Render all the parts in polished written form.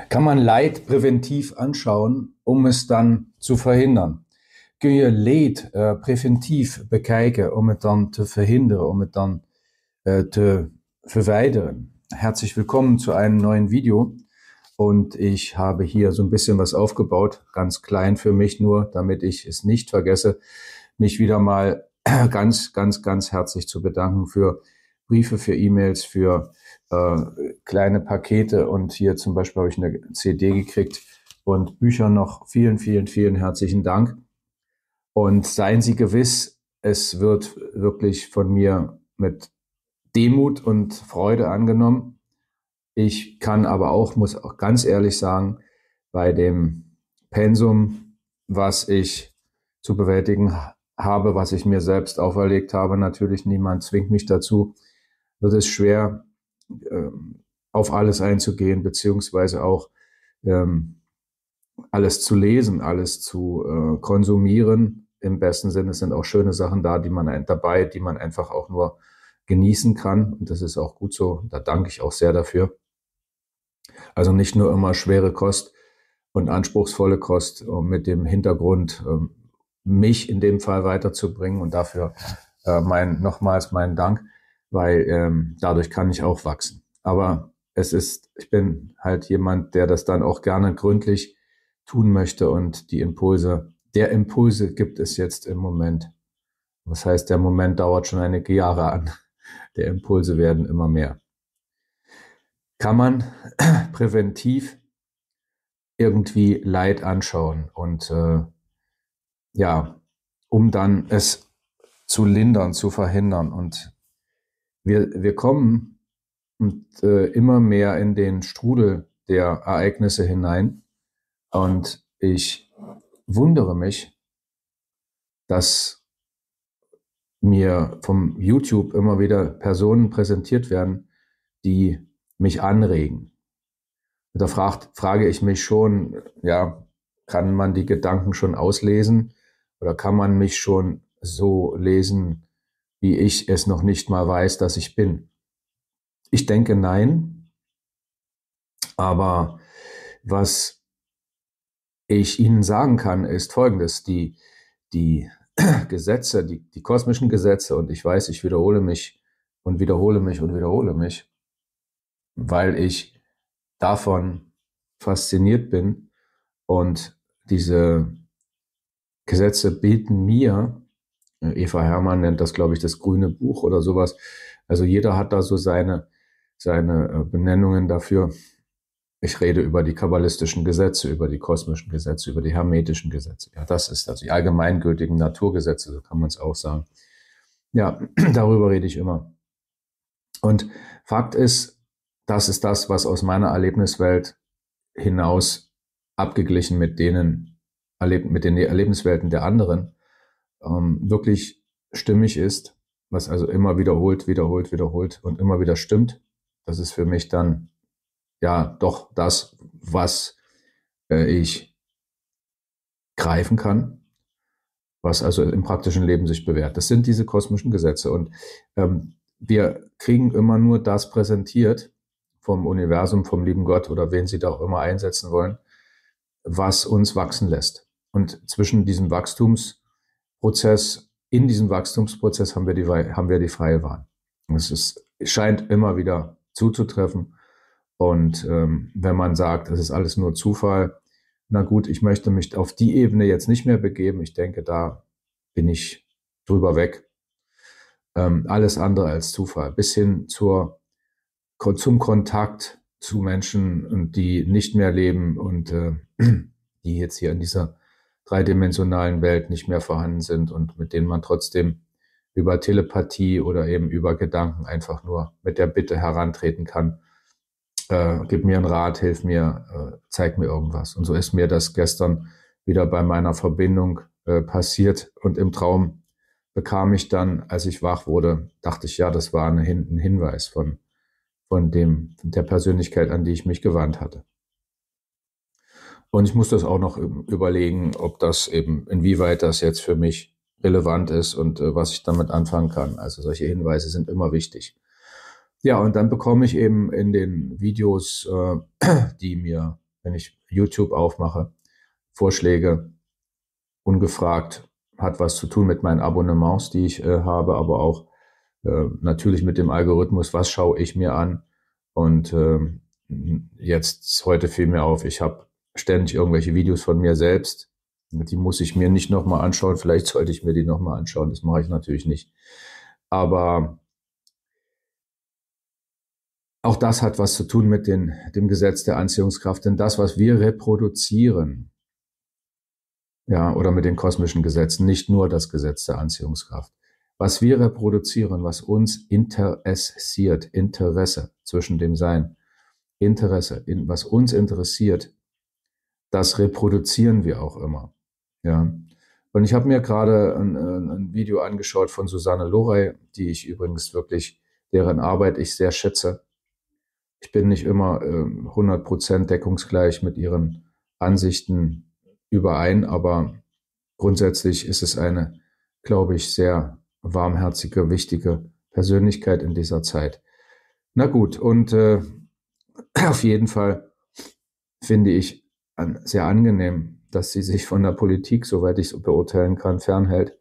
Kann man Leid präventiv anschauen, om es dan te verhinderen? Kun je leed preventief bekijken om het dan te verhinderen, om het dan te verwijderen? Herzlich willkommen zu einem neuen Video. Und ich habe hier so ein bisschen was aufgebaut, ganz klein für mich nur, damit ich es nicht vergesse, mich wieder mal ganz herzlich zu bedanken für Briefe, für E-Mails, für kleine Pakete. Und hier zum Beispiel habe ich eine CD gekriegt und Bücher noch. Vielen herzlichen Dank. Und seien Sie gewiss, es wird wirklich von mir mit Demut und Freude angenommen. Ich kann aber auch, muss auch ganz ehrlich sagen, bei dem Pensum, was ich zu bewältigen habe, was ich mir selbst auferlegt habe, natürlich niemand zwingt mich dazu, wird es schwer, auf alles einzugehen, beziehungsweise auch alles zu lesen, alles zu konsumieren. Im besten Sinne sind auch schöne Sachen da, die man einfach auch nur genießen kann. Und das ist auch gut so. Da danke ich auch sehr dafür. Also nicht nur immer schwere Kost und anspruchsvolle Kost mit dem Hintergrund, mich in dem Fall weiterzubringen. Und dafür nochmals meinen Dank, weil dadurch kann ich auch wachsen. Aber ich bin halt jemand, der das dann auch gerne gründlich tun möchte, und der Impulse gibt es jetzt im Moment. Das heißt, der Moment dauert schon einige Jahre an. Der Impulse werden immer mehr. Kann man präventiv irgendwie Leid anschauen und um dann es zu lindern, zu verhindern. Und wir kommen immer mehr in den Strudel der Ereignisse hinein. Und ich wundere mich, dass mir vom YouTube immer wieder Personen präsentiert werden, die mich anregen. Da frage ich mich schon, ja, kann man die Gedanken schon auslesen oder kann man mich schon so lesen, wie ich es noch nicht mal weiß, dass ich bin? Ich denke, nein. Aber was ich Ihnen sagen kann, ist Folgendes: Die Gesetze, die kosmischen Gesetze, und ich weiß, ich wiederhole mich, weil ich davon fasziniert bin, und diese Gesetze bieten mir, Eva Hermann nennt das, glaube ich, das grüne Buch oder sowas, also jeder hat da so seine Benennungen dafür. Ich rede über die kabbalistischen Gesetze, über die kosmischen Gesetze, über die hermetischen Gesetze. Ja, das ist also die allgemeingültigen Naturgesetze, so kann man es auch sagen. Ja, darüber rede ich immer. Und Fakt ist, das ist das, was aus meiner Erlebniswelt hinaus, abgeglichen mit den Erlebniswelten der anderen, wirklich stimmig ist, was also immer wiederholt und immer wieder stimmt. Das ist für mich dann ja doch das, was ich greifen kann, was also im praktischen Leben sich bewährt. Das sind diese kosmischen Gesetze, und wir kriegen immer nur das präsentiert vom Universum, vom lieben Gott oder wen Sie da auch immer einsetzen wollen, was uns wachsen lässt. Und in diesem Wachstumsprozess haben wir die freie Wahl. Es scheint immer wieder zuzutreffen. Und wenn man sagt, es ist alles nur Zufall, na gut, ich möchte mich auf die Ebene jetzt nicht mehr begeben. Ich denke, da bin ich drüber weg. Alles andere als Zufall, bis hin zum Kontakt zu Menschen, die nicht mehr leben und die jetzt hier in dieser dreidimensionalen Welt nicht mehr vorhanden sind und mit denen man trotzdem über Telepathie oder eben über Gedanken einfach nur mit der Bitte herantreten kann. Gib mir einen Rat, hilf mir, zeig mir irgendwas. Und so ist mir das gestern wieder bei meiner Verbindung passiert. Und im Traum bekam ich dann, als ich wach wurde, dachte ich, ja, das war ein Hinweis von der Persönlichkeit, an die ich mich gewandt hatte. Und ich muss das auch noch überlegen, inwieweit das jetzt für mich relevant ist und was ich damit anfangen kann. Also solche Hinweise sind immer wichtig. Ja, und dann bekomme ich eben in den Videos, die mir wenn ich YouTube aufmache, Vorschläge ungefragt, hat was zu tun mit meinen Abonnements, die ich habe, aber auch natürlich mit dem Algorithmus, was schaue ich mir an. Und jetzt heute fiel mir auf, ich habe ständig irgendwelche Videos von mir selbst. Die muss ich mir nicht nochmal anschauen. Vielleicht sollte ich mir die nochmal anschauen. Das mache ich natürlich nicht. Aber auch das hat was zu tun mit dem Gesetz der Anziehungskraft. Denn das, was wir reproduzieren, ja, oder mit den kosmischen Gesetzen, nicht nur das Gesetz der Anziehungskraft. Was wir reproduzieren, was uns interessiert, Interesse zwischen dem Sein, Interesse, was uns interessiert, das reproduzieren wir auch immer. Ja. Und ich habe mir gerade ein Video angeschaut von Susanne Loray, die ich übrigens wirklich, deren Arbeit ich sehr schätze. Ich bin nicht immer 100% deckungsgleich mit ihren Ansichten überein, aber grundsätzlich ist es eine, glaube ich, sehr warmherzige, wichtige Persönlichkeit in dieser Zeit. Na gut, und auf jeden Fall finde ich sehr angenehm, dass sie sich von der Politik, soweit ich es beurteilen kann, fernhält.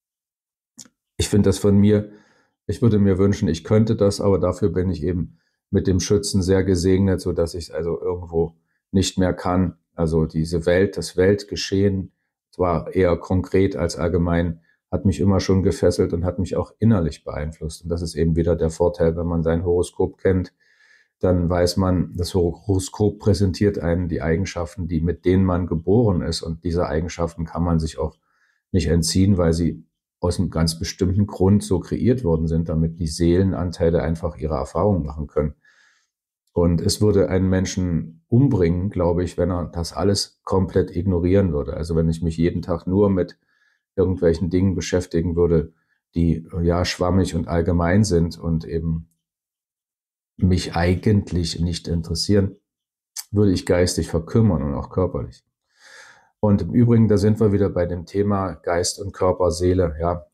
Ich finde das von mir, ich würde mir wünschen, ich könnte das, aber dafür bin ich eben mit dem Schützen sehr gesegnet, so dass ich es also irgendwo nicht mehr kann. Also diese Welt, das Weltgeschehen, zwar eher konkret als allgemein, hat mich immer schon gefesselt und hat mich auch innerlich beeinflusst. Und das ist eben wieder der Vorteil, wenn man sein Horoskop kennt, dann weiß man, das Horoskop präsentiert einen die Eigenschaften, mit denen man geboren ist. Und diese Eigenschaften kann man sich auch nicht entziehen, weil sie aus einem ganz bestimmten Grund so kreiert worden sind, damit die Seelenanteile einfach ihre Erfahrungen machen können. Und es würde einen Menschen umbringen, glaube ich, wenn er das alles komplett ignorieren würde. Also wenn ich mich jeden Tag nur mit irgendwelchen Dingen beschäftigen würde, die ja schwammig und allgemein sind und eben mich eigentlich nicht interessieren, würde ich geistig verkümmern und auch körperlich. Und im Übrigen, da sind wir wieder bei dem Thema Geist und Körper, Seele. Ja,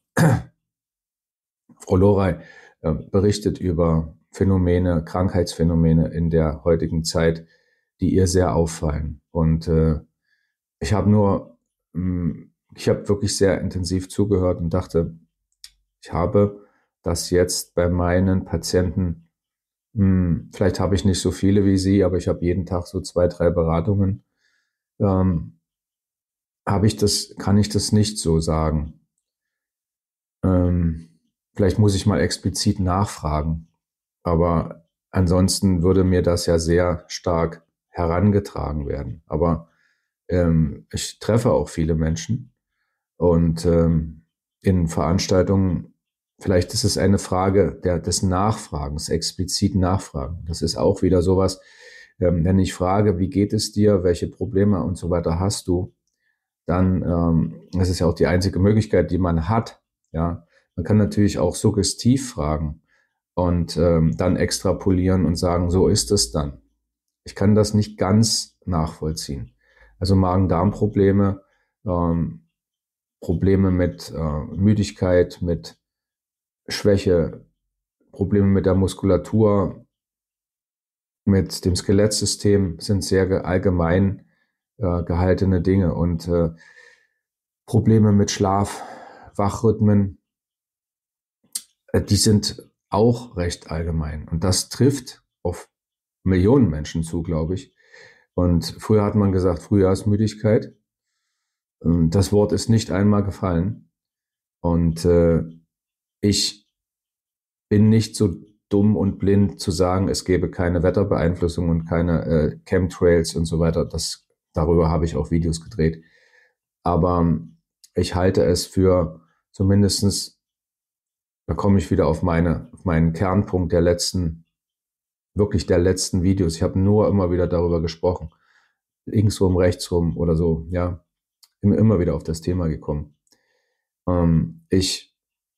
Frau Loray berichtet über Phänomene, Krankheitsphänomene in der heutigen Zeit, die ihr sehr auffallen. Und ich habe wirklich sehr intensiv zugehört und dachte, ich habe das jetzt bei meinen Patienten, vielleicht habe ich nicht so viele wie Sie, aber ich habe jeden Tag so 2, 3 Beratungen. Kann ich das nicht so sagen. Vielleicht muss ich mal explizit nachfragen. Aber ansonsten würde mir das ja sehr stark herangetragen werden. Aber ich treffe auch viele Menschen und in Veranstaltungen, vielleicht ist es eine Frage des Nachfragens, explizit Nachfragen. Das ist auch wieder sowas, wenn ich frage, wie geht es dir, welche Probleme und so weiter hast du, dann das ist ja auch die einzige Möglichkeit, die man hat. Ja, man kann natürlich auch suggestiv fragen und dann extrapolieren und sagen, so ist es dann. Ich kann das nicht ganz nachvollziehen. Also Magen-Darm-Probleme, Probleme mit Müdigkeit, mit Schwäche, Probleme mit der Muskulatur, mit dem Skelettsystem sind sehr allgemein gehaltene Dinge und Probleme mit Schlaf, Wachrhythmen, die sind auch recht allgemein. Und das trifft auf Millionen Menschen zu, glaube ich. Und früher hat man gesagt, Frühjahrsmüdigkeit. Das Wort ist nicht einmal gefallen. Und ich bin nicht so dumm und blind zu sagen, es gäbe keine Wetterbeeinflussung und keine Chemtrails und so weiter. Darüber habe ich auch Videos gedreht. Aber ich halte es für zumindestens, da komme ich wieder auf meinen Kernpunkt der letzten Videos. Ich habe nur immer wieder darüber gesprochen. Linksrum, rechtsrum oder so, ja. Bin immer wieder auf das Thema gekommen. Ich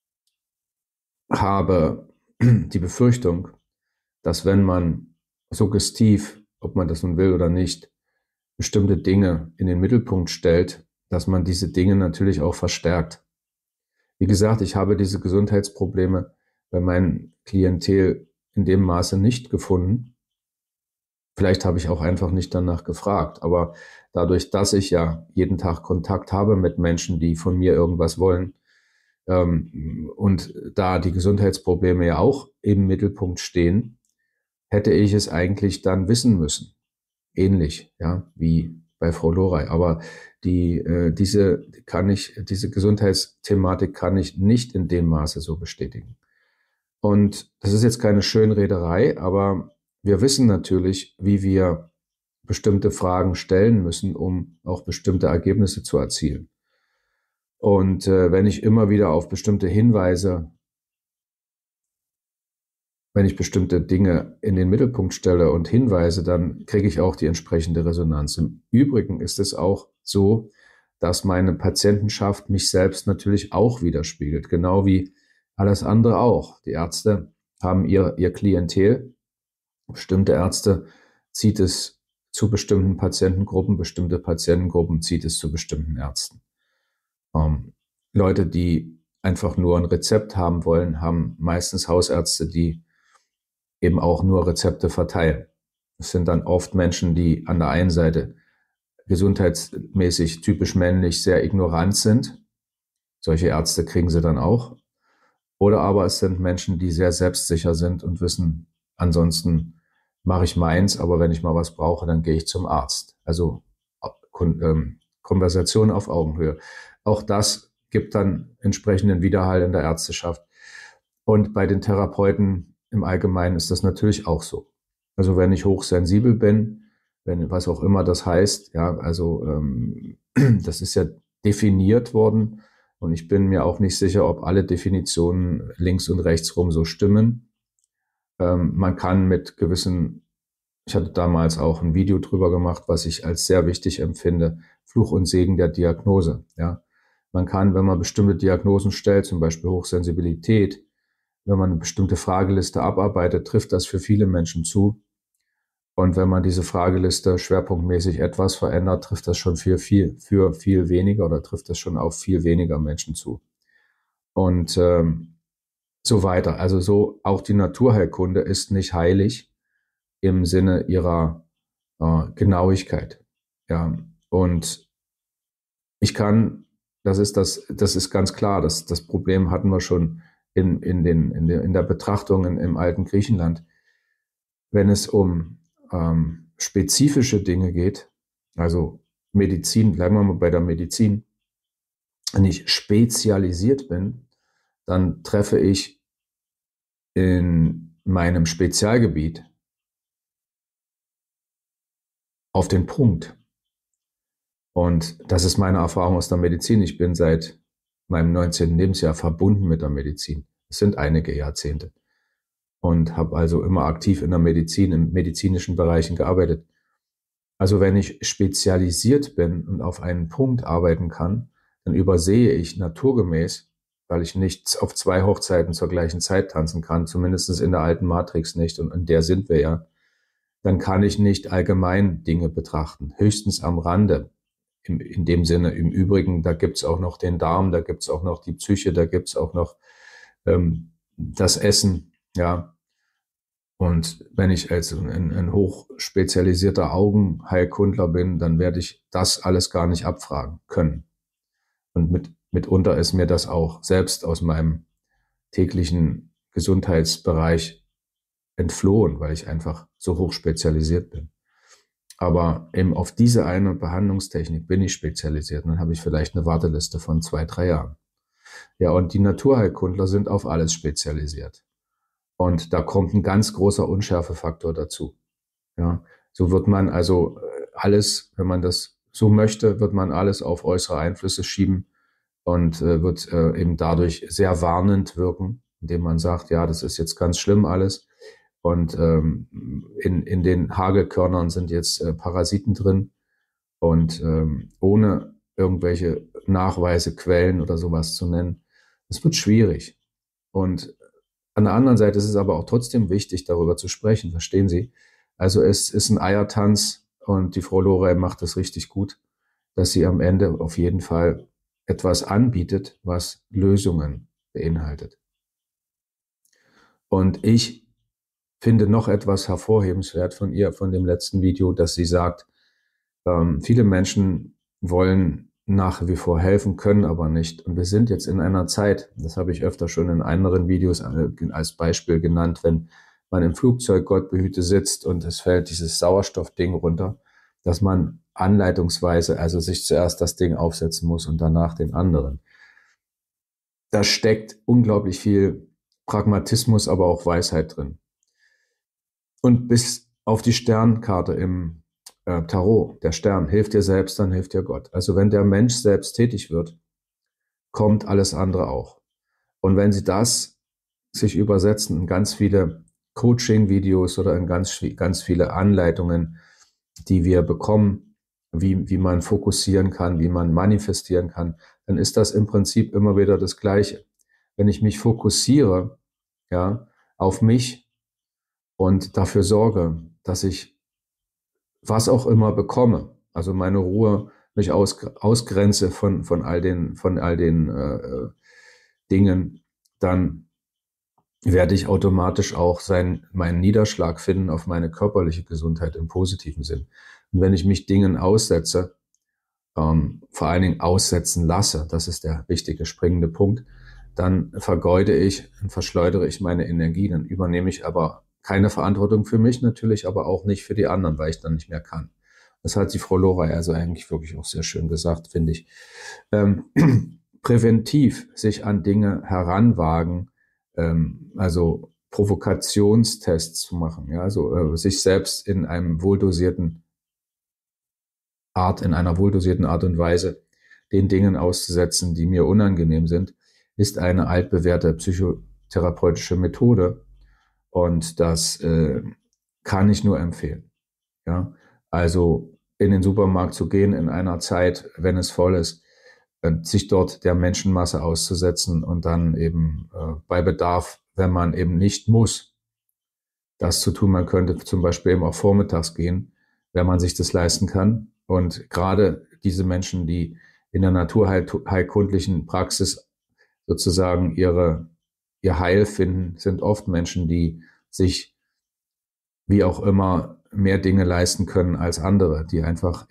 habe die Befürchtung, dass wenn man suggestiv, ob man das nun will oder nicht, bestimmte Dinge in den Mittelpunkt stellt, dass man diese Dinge natürlich auch verstärkt. Wie gesagt, ich habe diese Gesundheitsprobleme bei meinem Klientel in dem Maße nicht gefunden. Vielleicht habe ich auch einfach nicht danach gefragt, aber dadurch, dass ich ja jeden Tag Kontakt habe mit Menschen, die von mir irgendwas wollen, und da die Gesundheitsprobleme ja auch im Mittelpunkt stehen, hätte ich es eigentlich dann wissen müssen. Ähnlich, ja, wie bei Frau Lorey. Aber diese Gesundheitsthematik kann ich nicht in dem Maße so bestätigen. Und das ist jetzt keine Schönrederei, aber wir wissen natürlich, wie wir bestimmte Fragen stellen müssen, um auch bestimmte Ergebnisse zu erzielen. Und wenn ich immer wieder auf bestimmte Hinweise, wenn ich bestimmte Dinge in den Mittelpunkt stelle und hinweise, dann kriege ich auch die entsprechende Resonanz. Im Übrigen ist es auch so, dass meine Patientenschaft mich selbst natürlich auch widerspiegelt, genau wie alles andere auch. Die Ärzte haben ihr Klientel. Bestimmte Ärzte zieht es zu bestimmten Patientengruppen, bestimmte Patientengruppen zieht es zu bestimmten Ärzten. Leute, die einfach nur ein Rezept haben wollen, haben meistens Hausärzte, die eben auch nur Rezepte verteilen. Es sind dann oft Menschen, die an der einen Seite gesundheitsmäßig typisch männlich sehr ignorant sind. Solche Ärzte kriegen sie dann auch. Oder aber es sind Menschen, die sehr selbstsicher sind und wissen, ansonsten mache ich meins, aber wenn ich mal was brauche, dann gehe ich zum Arzt. Also Konversation auf Augenhöhe. Auch das gibt dann entsprechenden Widerhall in der Ärzteschaft. Und bei den Therapeuten im Allgemeinen ist das natürlich auch so. Also wenn ich hochsensibel bin, wenn was auch immer das heißt, ja, also das ist ja definiert worden und ich bin mir auch nicht sicher, ob alle Definitionen links und rechts rum so stimmen. Man kann mit gewissen, ich hatte damals auch ein Video drüber gemacht, was ich als sehr wichtig empfinde, Fluch und Segen der Diagnose. Ja, man kann, wenn man bestimmte Diagnosen stellt, zum Beispiel Hochsensibilität, wenn man eine bestimmte Frageliste abarbeitet, trifft das für viele Menschen zu. Und wenn man diese Frageliste schwerpunktmäßig etwas verändert, trifft das schon für viel weniger oder trifft das schon auf viel weniger Menschen zu. Und so weiter. Also so auch die Naturheilkunde ist nicht heilig im Sinne ihrer Genauigkeit. Ja, und ich kann, das ist ganz klar, das Problem hatten wir schon in der Betrachtung im alten Griechenland. Wenn es um spezifische Dinge geht, also Medizin, bleiben wir mal bei der Medizin, wenn ich spezialisiert bin, dann treffe ich in meinem Spezialgebiet auf den Punkt. Und das ist meine Erfahrung aus der Medizin. Ich bin seit meinem 19. Lebensjahr verbunden mit der Medizin. Es sind einige Jahrzehnte. Und habe also immer aktiv in der Medizin, in medizinischen Bereichen gearbeitet. Also wenn ich spezialisiert bin und auf einen Punkt arbeiten kann, dann übersehe ich naturgemäß, weil ich nicht auf 2 Hochzeiten zur gleichen Zeit tanzen kann, zumindest in der alten Matrix nicht, und in der sind wir ja, dann kann ich nicht allgemein Dinge betrachten, höchstens am Rande. In dem Sinne, im Übrigen, da gibt's auch noch den Darm, da gibt's auch noch die Psyche, da gibt's auch noch das Essen, ja. Und wenn ich als ein hochspezialisierter Augenheilkundler bin, dann werde ich das alles gar nicht abfragen können. Und mitunter ist mir das auch selbst aus meinem täglichen Gesundheitsbereich entflohen, weil ich einfach so hochspezialisiert bin. Aber eben auf diese eine Behandlungstechnik bin ich spezialisiert. Und dann habe ich vielleicht eine Warteliste von 2, 3 Jahren. Ja, und die Naturheilkundler sind auf alles spezialisiert. Und da kommt ein ganz großer Unschärfefaktor dazu. Ja, so wird man also alles, wenn man das so möchte, wird man alles auf äußere Einflüsse schieben und wird eben dadurch sehr warnend wirken, indem man sagt, ja, das ist jetzt ganz schlimm alles. Und in den Hagelkörnern sind jetzt Parasiten drin. Und ohne irgendwelche Nachweise, Quellen oder sowas zu nennen, das wird schwierig. Und an der anderen Seite ist es aber auch trotzdem wichtig, darüber zu sprechen, verstehen Sie? Also es ist ein Eiertanz und die Frau Lorey macht das richtig gut, dass sie am Ende auf jeden Fall etwas anbietet, was Lösungen beinhaltet. Und ich finde noch etwas hervorhebenswert von ihr, von dem letzten Video, dass sie sagt, viele Menschen wollen nach wie vor helfen, können aber nicht. Und wir sind jetzt in einer Zeit, das habe ich öfter schon in anderen Videos als Beispiel genannt, wenn man im Flugzeug, Gott behüte, sitzt und es fällt dieses Sauerstoffding runter, dass man anleitungsweise, also sich zuerst das Ding aufsetzen muss und danach den anderen. Da steckt unglaublich viel Pragmatismus, aber auch Weisheit drin. Und bis auf die Sternkarte im Tarot, der Stern, hilft dir selbst, dann hilft dir Gott. Also wenn der Mensch selbst tätig wird, kommt alles andere auch. Und wenn sie das sich übersetzen in ganz viele Coaching-Videos oder in ganz viele Anleitungen, die wir bekommen, wie man fokussieren kann, wie man manifestieren kann, dann ist das im Prinzip immer wieder das Gleiche. Wenn ich mich fokussiere, ja, auf mich und dafür sorge, dass ich was auch immer bekomme, also meine Ruhe, mich ausgrenze von all den Dingen, dann werde ich automatisch auch meinen Niederschlag finden auf meine körperliche Gesundheit im positiven Sinn. Und wenn ich mich Dingen aussetze, vor allen Dingen aussetzen lasse, das ist der wichtige, springende Punkt, dann vergeude ich und verschleudere ich meine Energie, dann übernehme ich aber keine Verantwortung für mich natürlich, aber auch nicht für die anderen, weil ich dann nicht mehr kann. Das hat die Frau Lora also eigentlich wirklich auch sehr schön gesagt, finde ich. Präventiv sich an Dinge heranwagen, also Provokationstests zu machen, ja, also sich selbst in einer wohldosierten Art und Weise den Dingen auszusetzen, die mir unangenehm sind, ist eine altbewährte psychotherapeutische Methode. Und das kann ich nur empfehlen. Ja, also in den Supermarkt zu gehen in einer Zeit, wenn es voll ist, sich dort der Menschenmasse auszusetzen und dann eben bei Bedarf, wenn man eben nicht muss, das zu tun. Man könnte zum Beispiel eben auch vormittags gehen, wenn man sich das leisten kann. Und gerade diese Menschen, die in der naturheilkundlichen Praxis sozusagen ihr Heil finden, sind oft Menschen, die sich wie auch immer mehr Dinge leisten können als andere, die einfach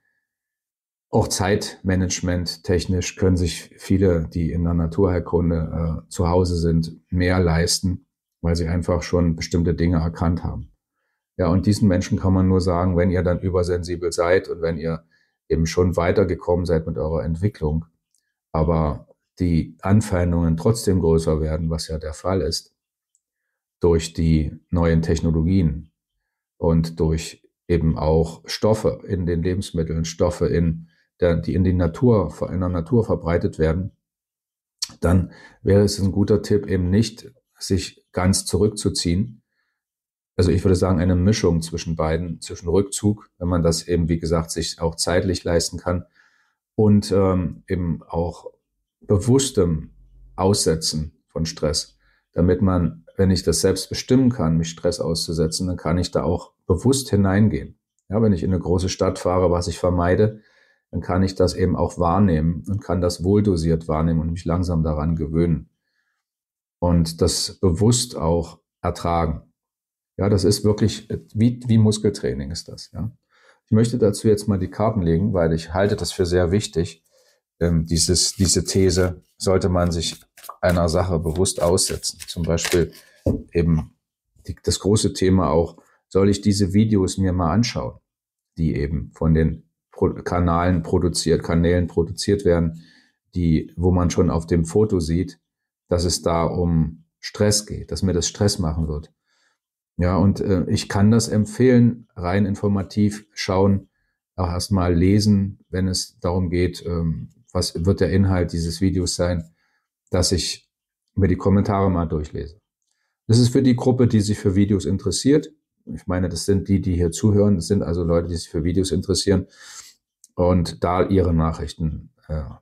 auch Zeitmanagement technisch können sich viele, die in der Naturheilkunde zu Hause sind, mehr leisten, weil sie einfach schon bestimmte Dinge erkannt haben. Ja, und diesen Menschen kann man nur sagen, wenn ihr dann übersensibel seid und wenn ihr eben schon weitergekommen seid mit eurer Entwicklung, aber die Anfeindungen trotzdem größer werden, was ja der Fall ist, durch die neuen Technologien und durch eben auch Stoffe in den Lebensmitteln, Stoffe die in der Natur verbreitet werden, dann wäre es ein guter Tipp, eben nicht sich ganz zurückzuziehen. Also ich würde sagen, eine Mischung zwischen beiden, zwischen Rückzug, wenn man das eben, wie gesagt, sich auch zeitlich leisten kann, und eben auch bewusstem Aussetzen von Stress, damit man, wenn ich das selbst bestimmen kann, mich Stress auszusetzen, dann kann ich da auch bewusst hineingehen. Ja, wenn ich in eine große Stadt fahre, was ich vermeide, dann kann ich das eben auch wahrnehmen und kann das wohldosiert wahrnehmen und mich langsam daran gewöhnen und das bewusst auch ertragen. Ja, das ist wirklich wie Muskeltraining ist das. Ja. Ich möchte dazu jetzt mal die Karten legen, weil ich halte das für sehr wichtig. Diese These sollte man sich einer Sache bewusst aussetzen. Zum Beispiel eben das große Thema auch, soll ich diese Videos mir mal anschauen, die eben von den Kanälen produziert werden, wo man schon auf dem Foto sieht, dass es da um Stress geht, dass mir das Stress machen wird. Ja, und ich kann das empfehlen, rein informativ schauen, auch erstmal lesen, wenn es darum geht, was wird der Inhalt dieses Videos sein, dass ich mir die Kommentare mal durchlese. Das ist für die Gruppe, die sich für Videos interessiert. Ich meine, das sind die hier zuhören. Das sind also Leute, die sich für Videos interessieren und da ihre Nachrichten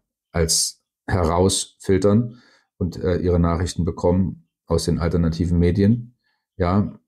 als herausfiltern und ihre Nachrichten bekommen aus den alternativen Medien. Ja,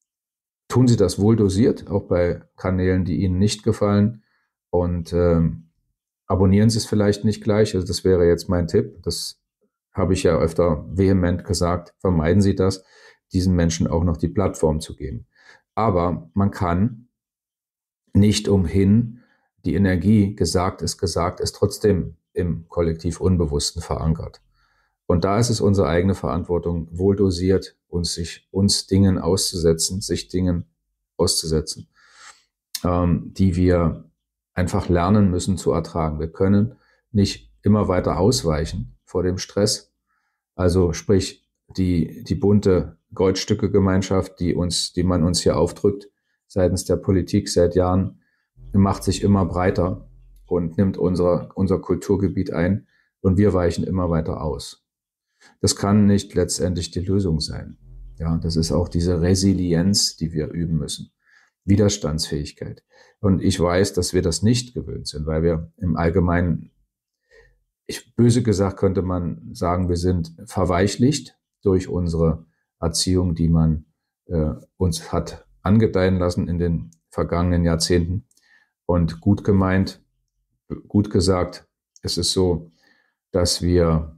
tun Sie das wohl dosiert, auch bei Kanälen, die Ihnen nicht gefallen, und abonnieren Sie es vielleicht nicht gleich. Also das wäre jetzt mein Tipp. Das habe ich ja öfter vehement gesagt. Vermeiden Sie das. diesen Menschen auch noch die Plattform zu geben. Aber man kann nicht umhin, die Energie, gesagt ist, trotzdem im Kollektiv Unbewussten verankert. Und da ist es unsere eigene Verantwortung, wohl dosiert uns Dingen auszusetzen, sich Dingen auszusetzen, die wir einfach lernen müssen zu ertragen. Wir können nicht immer weiter ausweichen vor dem Stress. Also sprich, die bunte Goldstücke-Gemeinschaft, die man uns hier aufdrückt, seitens der Politik seit Jahren, macht sich immer breiter und nimmt unser Kulturgebiet ein und wir weichen immer weiter aus. Das kann nicht letztendlich die Lösung sein. Ja, das ist auch diese Resilienz, die wir üben müssen. Widerstandsfähigkeit. Und ich weiß, dass wir das nicht gewöhnt sind, weil wir im Allgemeinen, böse gesagt könnte man sagen, wir sind verweichlicht durch unsere Erziehung, die man uns hat angedeihen lassen in den vergangenen Jahrzehnten. Und gut gemeint, gut gesagt, es ist so, dass wir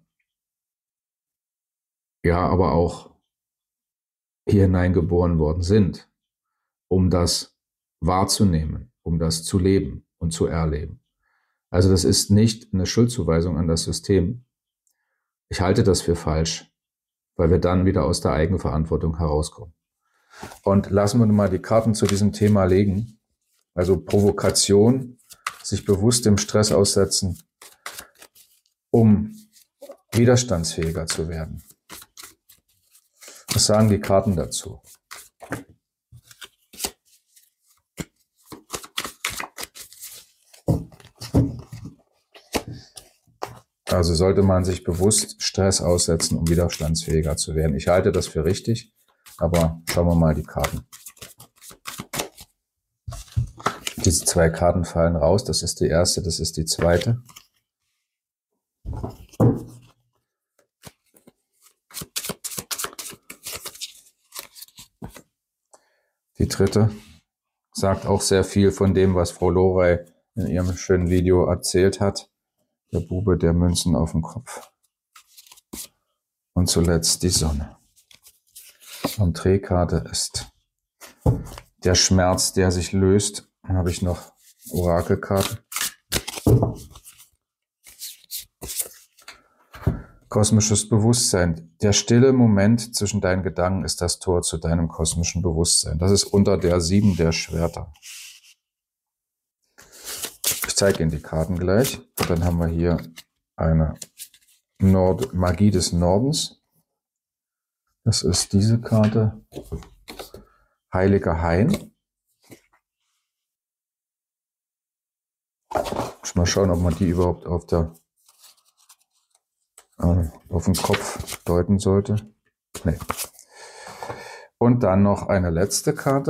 ja aber auch hier hineingeboren worden sind, um das wahrzunehmen, um das zu leben und zu erleben. Also das ist nicht eine Schuldzuweisung an das System. Ich halte das für falsch, weil wir dann wieder aus der Eigenverantwortung herauskommen. Und lassen wir mal die Karten zu diesem Thema legen. Also Provokation, sich bewusst dem Stress aussetzen, um widerstandsfähiger zu werden. Was sagen die Karten dazu? Also sollte man sich bewusst Stress aussetzen, um widerstandsfähiger zu werden. Ich halte das für richtig, aber schauen wir mal die Karten. Diese zwei Karten fallen raus. Das ist die erste, das ist die zweite. Die dritte sagt auch sehr viel von dem, was Frau Lorey in ihrem schönen Video erzählt hat. Der Bube der Münzen auf dem Kopf. Und zuletzt die Sonne. Entreekarte ist der Schmerz, der sich löst. Dann habe ich noch Orakelkarte. Kosmisches Bewusstsein. Der stille Moment zwischen deinen Gedanken ist das Tor zu deinem kosmischen Bewusstsein. Das ist unter der 7 der Schwerter. Ich zeige Ihnen die Karten gleich. Dann haben wir hier eine Magie des Nordens. Das ist diese Karte. Heiliger Hain. Mal schauen, ob man die überhaupt auf dem Kopf deuten sollte. Nee. Und dann noch eine letzte Karte.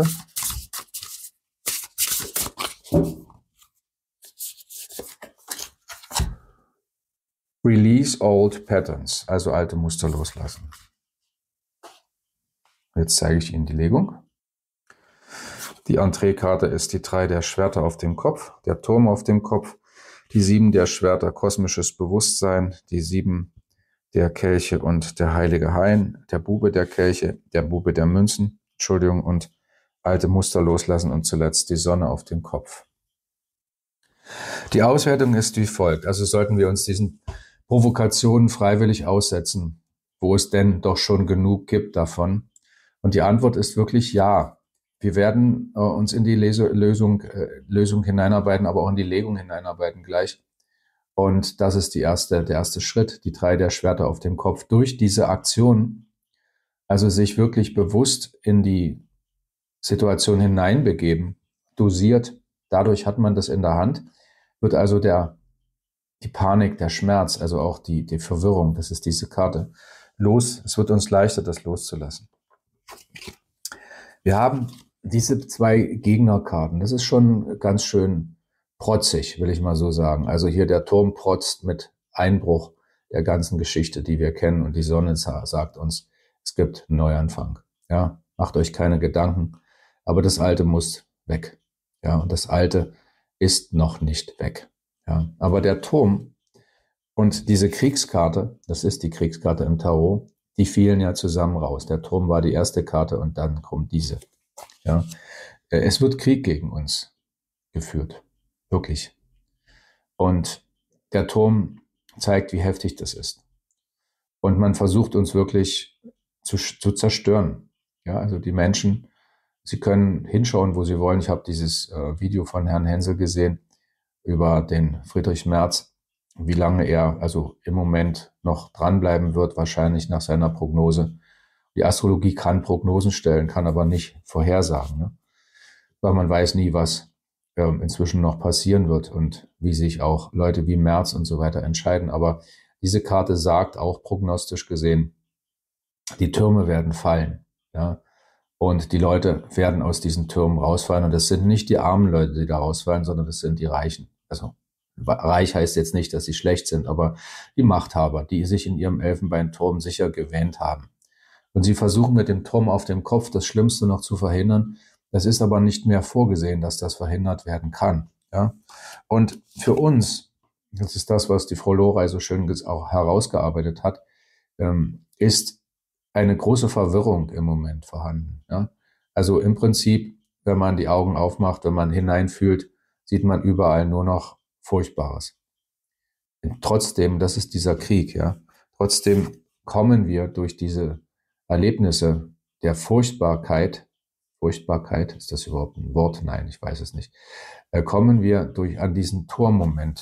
Release old patterns, also alte Muster loslassen. Jetzt zeige ich Ihnen die Legung. Die Entreekarte ist die 3 der Schwerter auf dem Kopf, der Turm auf dem Kopf, die 7 der Schwerter, kosmisches Bewusstsein, die 7 der Kelche und der heilige Hain, der Bube der Kelche, der Bube der Münzen, Entschuldigung, und alte Muster loslassen und zuletzt die Sonne auf dem Kopf. Die Auswertung ist wie folgt. Also sollten wir uns diesen Provokationen freiwillig aussetzen, wo es denn doch schon genug gibt davon. Und die Antwort ist wirklich ja. Wir werden uns in die Lösung hineinarbeiten, aber auch in die Legung hineinarbeiten gleich. Und das ist der erste Schritt, die 3 der Schwerter auf dem Kopf. Durch diese Aktion, also sich wirklich bewusst in die Situation hineinbegeben, dosiert, dadurch hat man das in der Hand, wird also die Panik, der Schmerz, also auch die Verwirrung, das ist diese Karte, es wird uns leichter, das loszulassen. Wir haben diese 2 Gegnerkarten, das ist schon ganz schön protzig, will ich mal so sagen. Also hier der Turm protzt mit Einbruch der ganzen Geschichte, die wir kennen, und die Sonne sagt uns, es gibt einen Neuanfang. Ja, macht euch keine Gedanken, aber das Alte muss weg. Ja, und das Alte ist noch nicht weg. Ja, aber der Turm und diese Kriegskarte, das ist die Kriegskarte im Tarot, die fielen ja zusammen raus. Der Turm war die erste Karte und dann kommt diese. Ja. Es wird Krieg gegen uns geführt. Wirklich. Und der Turm zeigt, wie heftig das ist. Und man versucht uns wirklich zu zerstören. Ja, also die Menschen, sie können hinschauen, wo sie wollen. Ich habe dieses Video von Herrn Hensel gesehen über den Friedrich Merz, wie lange er also im Moment noch dranbleiben wird, wahrscheinlich nach seiner Prognose. Die Astrologie kann Prognosen stellen, kann aber nicht vorhersagen, ne? Weil man weiß nie, was inzwischen noch passieren wird und wie sich auch Leute wie Merz und so weiter entscheiden. Aber diese Karte sagt auch prognostisch gesehen, die Türme werden fallen, ja, und die Leute werden aus diesen Türmen rausfallen. Und das sind nicht die armen Leute, die da rausfallen, sondern das sind die Reichen. Also reich heißt jetzt nicht, dass sie schlecht sind, aber die Machthaber, die sich in ihrem Elfenbeinturm sicher gewähnt haben. Und sie versuchen mit dem Turm auf dem Kopf das Schlimmste noch zu verhindern. Das ist aber nicht mehr vorgesehen, dass das verhindert werden kann. Ja? Und für uns, das ist das, was die Frau Lorey so schön auch herausgearbeitet hat, ist eine große Verwirrung im Moment vorhanden. Ja? Also im Prinzip, wenn man die Augen aufmacht, wenn man hineinfühlt, sieht man überall nur noch Furchtbares. Und trotzdem, das ist dieser Krieg, ja. Trotzdem kommen wir durch diese Erlebnisse der Furchtbarkeit, ist das überhaupt ein Wort? Nein, ich weiß es nicht. Kommen wir an diesen Tormoment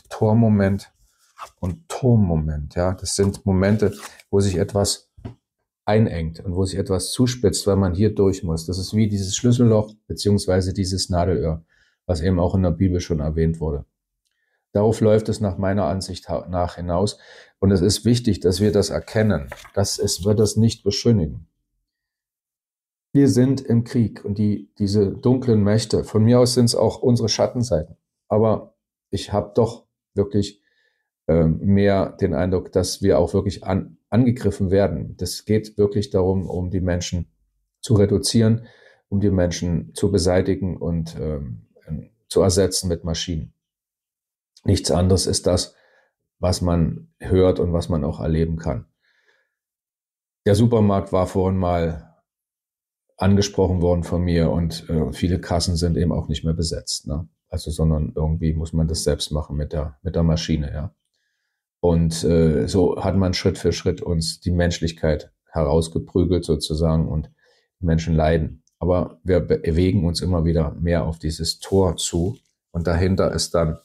und Turmmoment, ja. Das sind Momente, wo sich etwas einengt und wo sich etwas zuspitzt, weil man hier durch muss. Das ist wie dieses Schlüsselloch beziehungsweise dieses Nadelöhr, was eben auch in der Bibel schon erwähnt wurde. Darauf läuft es nach meiner Ansicht nach hinaus. Und es ist wichtig, dass wir das erkennen. Wird das nicht beschönigen. Wir sind im Krieg und diese dunklen Mächte, von mir aus sind es auch unsere Schattenseiten. Aber ich habe doch wirklich mehr den Eindruck, dass wir auch wirklich angegriffen werden. Das geht wirklich darum, um die Menschen zu reduzieren, um die Menschen zu beseitigen und zu ersetzen mit Maschinen. Nichts anderes ist das, was man hört und was man auch erleben kann. Der Supermarkt war vorhin mal angesprochen worden von mir und viele Kassen sind eben auch nicht mehr besetzt, ne? Also, sondern irgendwie muss man das selbst machen mit der Maschine, ja. Und so hat man Schritt für Schritt uns die Menschlichkeit herausgeprügelt sozusagen und die Menschen leiden. Aber wir bewegen uns immer wieder mehr auf dieses Tor zu und dahinter ist dann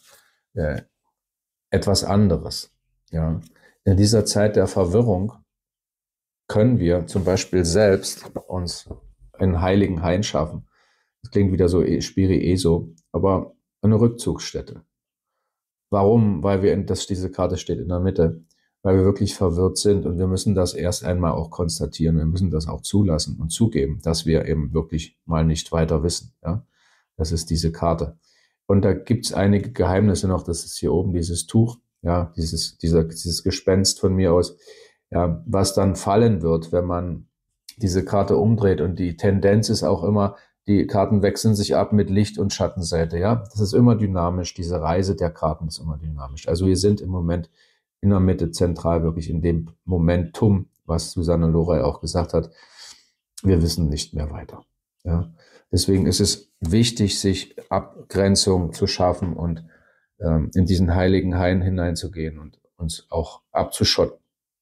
etwas anderes. Ja. In dieser Zeit der Verwirrung können wir zum Beispiel selbst uns einen heiligen Hain schaffen. Das klingt wieder so spiri-eso, aber eine Rückzugsstätte. Warum? Weil diese Karte steht in der Mitte, weil wir wirklich verwirrt sind und wir müssen das erst einmal auch konstatieren. Wir müssen das auch zulassen und zugeben, dass wir eben wirklich mal nicht weiter wissen. Ja? Das ist diese Karte. Und da gibt's einige Geheimnisse noch. Das ist hier oben dieses Tuch, ja, dieses Gespenst von mir aus, ja, was dann fallen wird, wenn man diese Karte umdreht. Und die Tendenz ist auch immer, die Karten wechseln sich ab mit Licht- und Schattenseite, ja. Das ist immer dynamisch. Diese Reise der Karten ist immer dynamisch. Also wir sind im Moment in der Mitte zentral, wirklich in dem Momentum, was Susanne Lorey auch gesagt hat. Wir wissen nicht mehr weiter, ja. Deswegen ist es wichtig, sich Abgrenzung zu schaffen und in diesen heiligen Hain hineinzugehen und uns auch abzuschotten.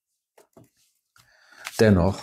Dennoch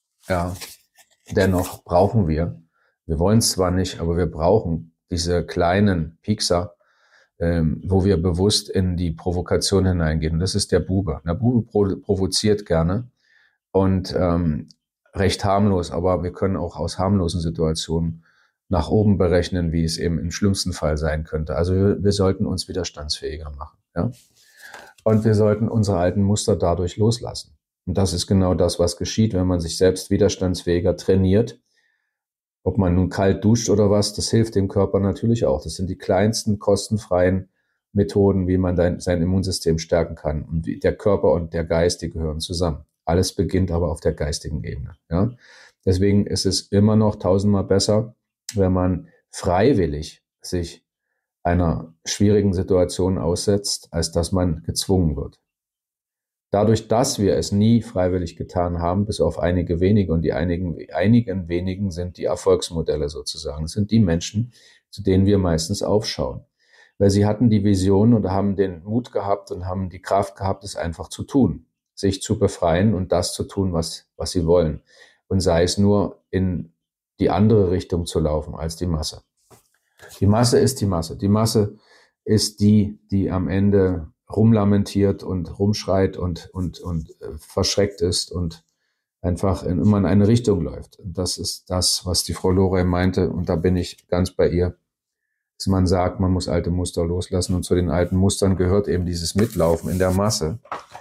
brauchen wir wollen es zwar nicht, aber wir brauchen diese kleinen Piekser, wo wir bewusst in die Provokation hineingehen. Und das ist der Bube. Der Bube provoziert gerne und recht harmlos, aber wir können auch aus harmlosen Situationen nach oben berechnen, wie es eben im schlimmsten Fall sein könnte. Also wir sollten uns widerstandsfähiger machen. Ja? Und wir sollten unsere alten Muster dadurch loslassen. Und das ist genau das, was geschieht, wenn man sich selbst widerstandsfähiger trainiert. Ob man nun kalt duscht oder was, das hilft dem Körper natürlich auch. Das sind die kleinsten kostenfreien Methoden, wie man sein Immunsystem stärken kann. Und der Körper und der Geist, die gehören zusammen. Alles beginnt aber auf der geistigen Ebene. Ja? Deswegen ist es immer noch tausendmal besser, wenn man freiwillig sich einer schwierigen Situation aussetzt, als dass man gezwungen wird. Dadurch, dass wir es nie freiwillig getan haben, bis auf einige wenige, und die einigen wenigen sind die Erfolgsmodelle sozusagen, das sind die Menschen, zu denen wir meistens aufschauen. Weil sie hatten die Vision und haben den Mut gehabt und haben die Kraft gehabt, es einfach zu tun, sich zu befreien und das zu tun, was sie wollen. Und sei es nur in die andere Richtung zu laufen als die Masse. Die Masse ist die Masse. Die Masse ist die, die am Ende rumlamentiert und rumschreit und verschreckt ist und einfach immer in eine Richtung läuft. Und das ist das, was die Frau Lore meinte. Und da bin ich ganz bei ihr. Dass man sagt, man muss alte Muster loslassen. Und zu den alten Mustern gehört eben dieses Mitlaufen in der Masse.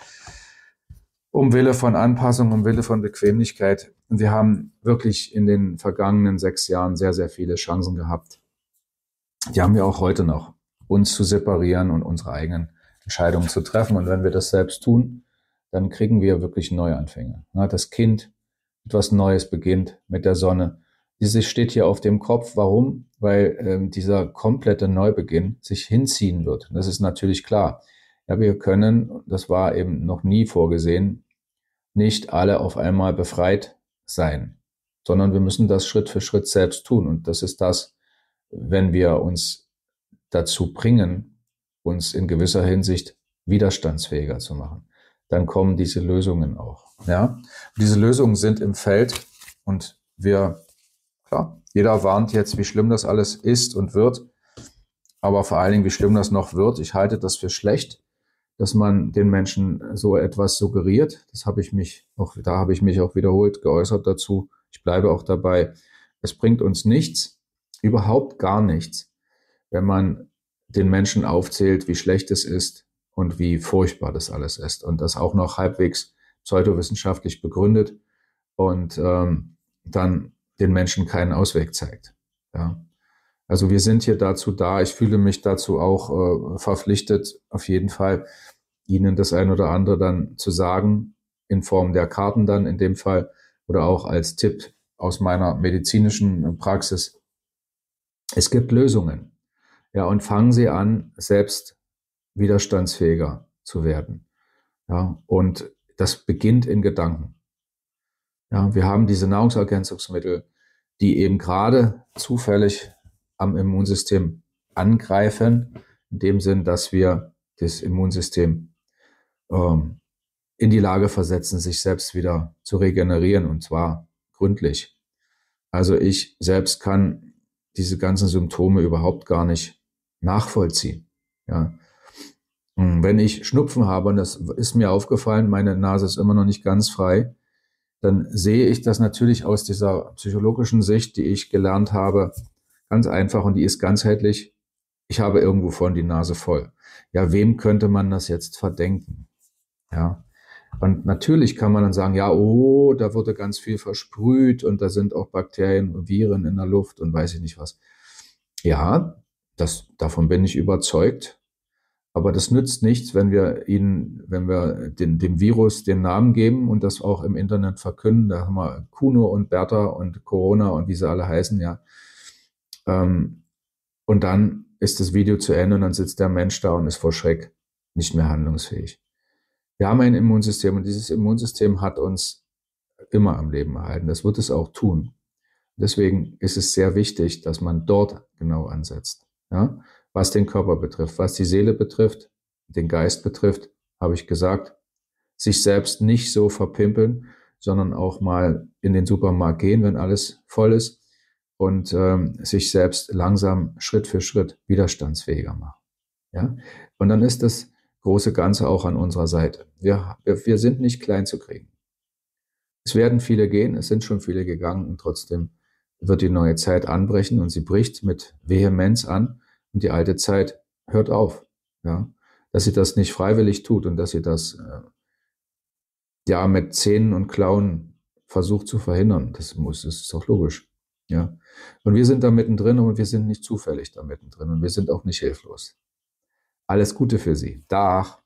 Um Wille von Anpassung, um Wille von Bequemlichkeit. Und wir haben wirklich in den vergangenen 6 Jahren sehr, sehr viele Chancen gehabt. Die haben wir auch heute noch, uns zu separieren und unsere eigenen Entscheidungen zu treffen. Und wenn wir das selbst tun, dann kriegen wir wirklich Neuanfänge. Das Kind, etwas Neues beginnt mit der Sonne. Dieses steht hier auf dem Kopf. Warum? Weil dieser komplette Neubeginn sich hinziehen wird. Das ist natürlich klar. Ja, wir können, das war eben noch nie vorgesehen, nicht alle auf einmal befreit sein, sondern wir müssen das Schritt für Schritt selbst tun. Und das ist das, wenn wir uns dazu bringen, uns in gewisser Hinsicht widerstandsfähiger zu machen, dann kommen diese Lösungen auch. Ja? Diese Lösungen sind im Feld und klar, jeder warnt jetzt, wie schlimm das alles ist und wird, aber vor allen Dingen, wie schlimm das noch wird. Ich halte das für schlecht, dass man den Menschen so etwas suggeriert. Da habe ich mich auch wiederholt geäußert dazu. Ich bleibe auch dabei. Es bringt uns nichts, überhaupt gar nichts, wenn man den Menschen aufzählt, wie schlecht es ist und wie furchtbar das alles ist. Und das auch noch halbwegs pseudowissenschaftlich begründet und dann den Menschen keinen Ausweg zeigt. Ja. Also wir sind hier dazu da. Ich fühle mich dazu auch verpflichtet, auf jeden Fall Ihnen das ein oder andere dann zu sagen, in Form der Karten dann in dem Fall oder auch als Tipp aus meiner medizinischen Praxis. Es gibt Lösungen. Ja, und fangen Sie an, selbst widerstandsfähiger zu werden. Ja, und das beginnt in Gedanken. Ja, wir haben diese Nahrungsergänzungsmittel, die eben gerade zufällig am Immunsystem angreifen, in dem Sinn, dass wir das Immunsystem in die Lage versetzen, sich selbst wieder zu regenerieren, und zwar gründlich. Also ich selbst kann diese ganzen Symptome überhaupt gar nicht nachvollziehen. Ja. Wenn ich Schnupfen habe, und das ist mir aufgefallen, meine Nase ist immer noch nicht ganz frei, dann sehe ich das natürlich aus dieser psychologischen Sicht, die ich gelernt habe, ganz einfach, und die ist ganzheitlich. Ich habe irgendwo von die Nase voll. Ja, wem könnte man das jetzt verdenken? Ja. Und natürlich kann man dann sagen, ja, oh, da wurde ganz viel versprüht und da sind auch Bakterien und Viren in der Luft und weiß ich nicht was. Ja, davon bin ich überzeugt. Aber das nützt nichts, wenn wir dem Virus den Namen geben und das auch im Internet verkünden. Da haben wir Kuno und Bertha und Corona und wie sie alle heißen, ja. Und dann ist das Video zu Ende und dann sitzt der Mensch da und ist vor Schreck nicht mehr handlungsfähig. Wir haben ein Immunsystem und dieses Immunsystem hat uns immer am Leben erhalten. Das wird es auch tun. Deswegen ist es sehr wichtig, dass man dort genau ansetzt. Ja? Was den Körper betrifft, was die Seele betrifft, den Geist betrifft, habe ich gesagt, sich selbst nicht so verpimpeln, sondern auch mal in den Supermarkt gehen, wenn alles voll ist und sich selbst langsam Schritt für Schritt widerstandsfähiger machen. Ja? Und dann ist das große Ganze auch an unserer Seite. Wir sind nicht klein zu kriegen. Es werden viele gehen, es sind schon viele gegangen und trotzdem wird die neue Zeit anbrechen und sie bricht mit Vehemenz an und die alte Zeit hört auf. Ja? Dass sie das nicht freiwillig tut und dass sie das mit Zähnen und Klauen versucht zu verhindern. Das ist doch logisch. Ja? Und wir sind da mittendrin und wir sind nicht zufällig da mittendrin und wir sind auch nicht hilflos. Alles Gute für Sie. Dag.